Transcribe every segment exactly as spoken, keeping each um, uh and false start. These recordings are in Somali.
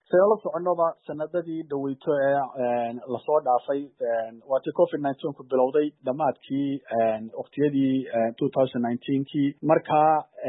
saylo soconoba sanadadii dhaweyto ee la soo dhaafay waati covid nineteen ku bilowday dhamaadkii waqtiyadii twenty nineteen kii marka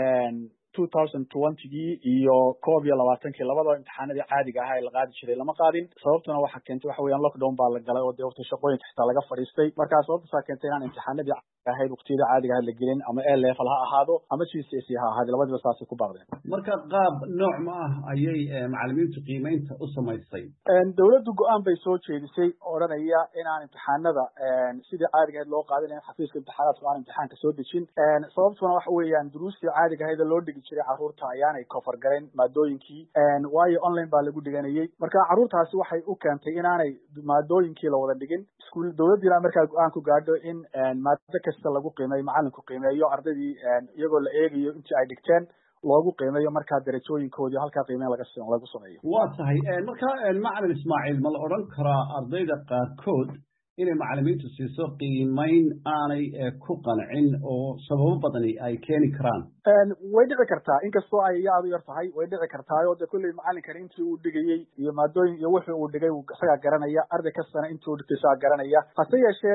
twenty twenty iyo koob iyo labaatan labadaba imtixaanadii caadiga ahaa ee la qaadi jiray lama qaadin sababtuna waxa keentay waxa weeyaan lockdown baa la galay oo deewta shaqooyinka xitaa laga fadhiistay marka sababta keentay inaan imtixaanadii ahayd waqtiyada caadiga ah la gelin ama A level ha ahaado ama G C S E ha ahaado labadaba saas ku baaqdeen marka qaab nooc ma ah ayay macallimiintu qiimeynta u sameysay dawladdu go'aan bay soo jeedisay oranaya inaan imtixaanada sidii caadiga ah loo qaadin xafiiska imtixaanaadka aan imtixaanka soo dejin sababtuna waxa weeyaan duruustii caadiga ah loo dhigi jiray caruurta ayaanay cover gareyn maadooyinkii waayo online baa lagu dhiganayay marka caruurtaasi waxay u keentay inaanay maadooyinkii la wada dhigin iskuul dawladdiina markaa go'aan ku gaadho in maadada kasta lagu qiimeeyo macalinku qiimeeyo ardaydii iyagoo la eegayo intii ay dhigteen loogu qiimeeyo markaa darajooyinkoodii halkaa qiimeyn laga lagu sameeyo waa tahay marka macalin Ismaaciil ma la oran karaa ardayda qaarkood inay macallimiintu siiso qiimeyn aanay ku qancin oo sababo badan ay keeni karaan way dhici kartaa inkastoo ay yaad yar tahay way dhici kartaa oo kulli macallinka intii uu dhigayay iyo maadooyin iyo wixii uu dhigay uu isaga garanaya arday kastana intuu dhigtay isaga garanaya hase yeeshee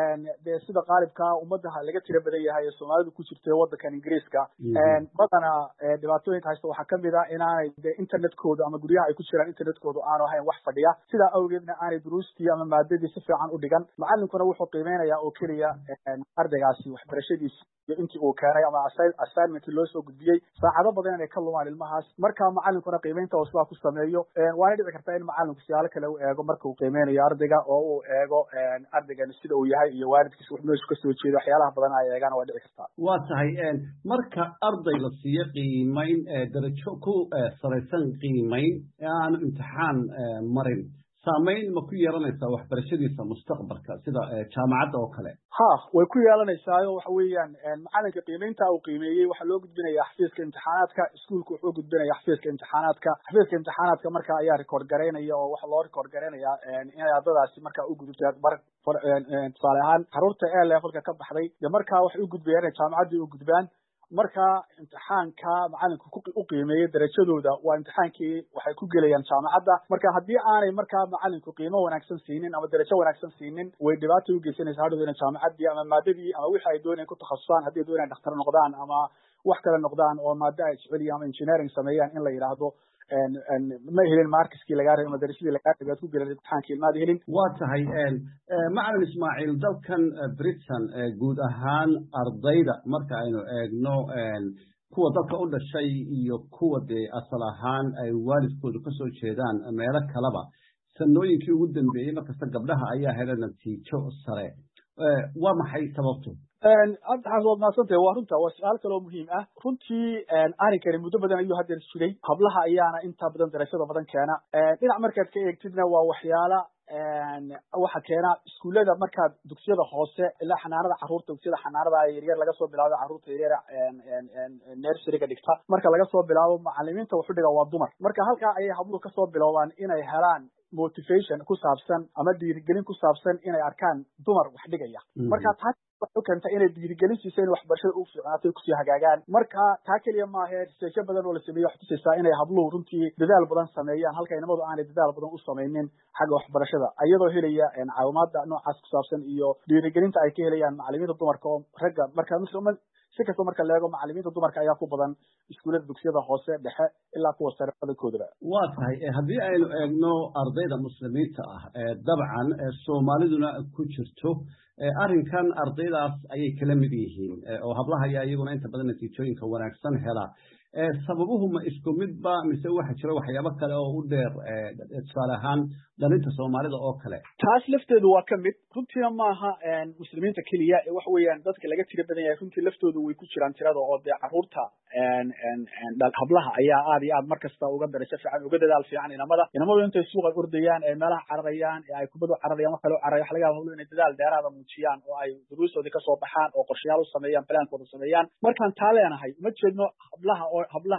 de sida qaalibka ummadda laga tira badan yahay ee Soomaalidu ku jirtay wadankan Ingiriiska badana dhibaatooyinka haysta waxa kamid ah inaanay internetkooda ama guryaha ay ku jiraan internetkooda aanu ahayn wax fadhiya sida awgeedna aanay duruustii ama maadadii si fiican u dhigan macallinkuna wuxuu qiimeynayaa oo kaliya ardaygaasi waxbarashadiisa iyo intii uu keenay ama assignment loo soo gudbiyay saacado badan inay ka lumaan ilmahaas marka macallinkuna qiimeynta uu ku sameeyo waana dhici kartaa in macallinku siyaalo kale u eego marka uu qiimeynayo ardayga oo uu eego ardaygan sida uu yahay iyo waalidkiisa wax meesha ka soo jeedo waxyaalaha badan ay eegaan waa dhici kartaa waa tahay marka arday la siiyo qiimeyn darajo ku sareysan qiimeyn aan imtixaan marin saameyn ma ku yeelanaysaa waxbarashadiisa mustaqbalka sida jaamacadda oo kale ha way ku yeelanaysaa waxa weeyaan macallinka qiimeynta uu qiimeeyay waxa loo gudbinayaa xafiiska imtixaanaadka iskuulku wuxuu gudbinayaa xafiiska imtixaanaadka xafiiska imtixaanaadka marka ayaa record gareynaya oo waxa loo record gareynayaa in ardaydaasi marka u gudubtay mar tusaale ahaan caruurta A levelka ka baxday iyo marka waxay u gudbayaan inay jaamacaddii u gudbaan marka imtixaanka macallinku u qiimeeyay darajadooda waa imtixaankii waxay ku gelayaan jaamacadda marka haddii aanay markaa macallinku qiimo wanaagsan siinin ama darajo wanaagsan siinin way dhibaato u geysanaysaa hadhow inay jaamacaddii ama maadadii ama wixii ay doonayaan ku takhasusaan haddii ay doonayaan dhakhtar noqdaan ama wax kale noqdaan oo maado ay jecel ama engineering sameeyaan in la yidhaahdo ma helin markiskii lagaa rabay ama darajadii lagaa rabay aad ku gelin imtixaankii maad helin waa tahay macallin Ismaaciil dalkan Britain guud ahaan ardayda marka aynu eegno kuwa dalka u dhashay iyo kuwa dee asal ahaan ay waalidkoodu ka soo jeedaan meelo kaleba sanooyinkii ugu dambeeyey markasta gabdhaha ayaa helay natiijo sare waa maxay sababtu abtaas waad maadsantahay waa runta waa su-aal kaloo muhiim ah runtii arrinkani muddo badan ayuu haddeer jiray hablaha ayaana inta badan darajada badan keena dhinac markaad ka eegtidna waa waxyaala waxa keena iskuullada markaad dugsiyada hoose ilaa xanaanada carruurta dugsiyada xanaanada yaryar laga soo bilaabo carruurta yaryar nurseryga dhigta marka laga soo bilaabo macallimiinta wuxuu dhigaa waa dumar marka halkaa ayay habluhu kasoo biloobaan inay helaan motivation ku saabsan ama dhiirigelin ku saabsan inay arkaan dumar wax dhigaya marka taas waxay keentay inay dhiirigelin siiso in waxbarashada u fiicnaato kusii hagaagaan marka taa keliya maaha research badan oo la sameeyo wax tusaysaa inay habluhu runtii dadaal badan sameeyaan halka inamadu aanay dadaal badan u samaynin xagga waxbarashada ayadoo helaya caawimaada noocaas ku saabsan iyo dhiirigelinta ay ka helayaan macallimiinta dumarka oo ragga marka si kasta marka la eego macallimiinta dumarka ayaa ku badan iskuullada dugsiyada hoose dhexe ilaa kuwa sare badankoodaba waa tahay haddii aynu eegno ardayda muslimiinta ah dabcan soomaaliduna ku jirto arrinkan ardaydaas ayay kala mid yihiin oo hablaha ayaa iyaguna inta badan natiijooyinka wanaagsan hela sababuhu ma isku midba mise waxa jira waxyaabo kale oo u dheer tusaale ahaan dhalinta soomaalida oo kale taas lafteedu waa ka mid runtiina maaha muslimiinta keliya ee waxa weeyaan dadka laga tira badan yahay runtii laftoodu way ku jiraan tirada oo dee carruurta hablaha ayaa aad iyo aad markasta uga darajo fiican uga dadaal fiican inamada inamadu intay suuqa ordayaan ee meelaha cararayaan ee ay kubadu cararayaan wax kale u cararayaan waxa laga yaabaa inay dadaal dheeraada muujiyaan oo ay duruustoodii kasoo baxaan oo qorshayaal u sameeyaan plaankooda sameeyaan markaan taa leenahay ma jeedno hablaha oo hablaha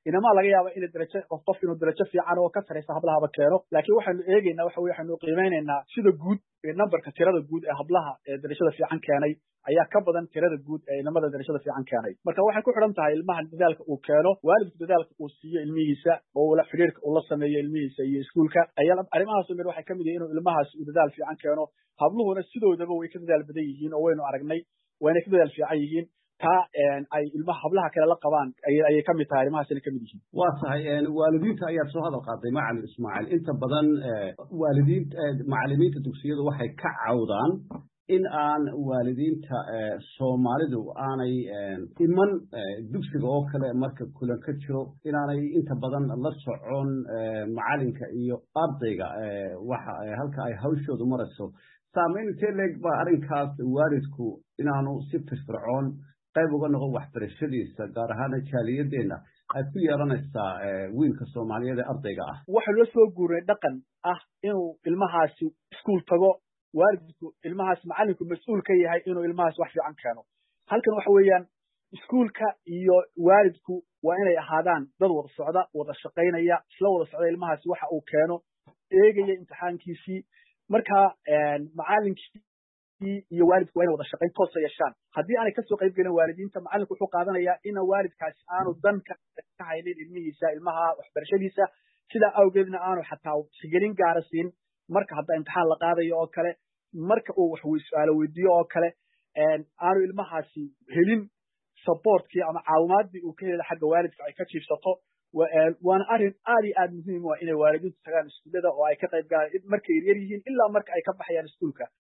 inama laga yaabo in darajo qof qof inuu darajo fiican oo ka sareysa hablaha ba keeno laakiin waxaanu eegaynaa waxa weeye waxaanu qiimeynaynaa sida guud ee numberka tirada guud ee hablaha ee darajada fiican keenay ayaa ka badan tirada guud ee inamada darajada fiican keenay marka waxay ku xidhan tahay ilmaha dadaalka uu keeno waalidku dadaalka uu siiyo ilmihiisa oo wala xiriirka uu la sameeyo ilmihiisa iyo iskuulka ayaa arrimahaas mid waxay kamid yihiin inuu ilmahaas uu dadaal fiican keeno habluhuna sidoodaba way ka dadaal badan yihiin oo waynu aragnay wayna ka dadaal fiican yihiin ta ay ilmaha hablaha kale la qabaan ayay kamid tahay arrimahaasina kamid yihiin waa tahay waalidiinta ayaa soo hadal qaaday macallin Ismaaciil inta badan waalidiinta macallimiinta dugsiyadu waxay ka cawdaan in aan waalidiinta Soomaalidu aanay iman dugsiga oo kale marka kulan ka jiro inaanay inta badan la socon macallinka iyo ardayga waxa halka ay hawshoodu marayso saameyn teleg ba arrinkaas waalidku inaanu si firfircoon qayb uga noqon waxbarashadiisa gaar ahaan jaaliyadeena ay ku yeelanaysaa wiilka Soomaaliyeed ee ardayga ah waxa loo soo guuray dhaqan ah inuu ilmahaasi iskuul tago waalidku ilmahaas macallinku mas'uul ka yahay inuu ilmahaas wax fiican keeno halkan waxa weeyaan iskuulka iyo waalidku waa inay ahaadaan dad wada socda wada shaqaynaya isla wada socda ilmahaas waxa uu keeno eegaya imtixaankiisii marka macallinkii iyo waalidku waa inay wada shaqayn toos ah yeeshaan haddii aanay kasoo qayb gelin waalidiinta macallinku wuxuu qaadanayaa in waalidkaasi aanu dan ka haynin ilmihiisa ilmaha waxbarashadiisa sidaa awgeedna aanu xataa tixgelin gaara siin marka hadda imtixaan la qaadayo oo kale marka uu wax su'aalo weydiiyo oo kale aanu ilmahaasi helin supportkii ama caawimaadii uu ka heli xagga waalidka ay ka jiifsato waana arrin aad iyo aad muhiim u ah inay waalidiintu tagaan iskuullada oo ay ka qayb galaan markay yar yihiin ilaa marka ay ka baxayaan iskuulka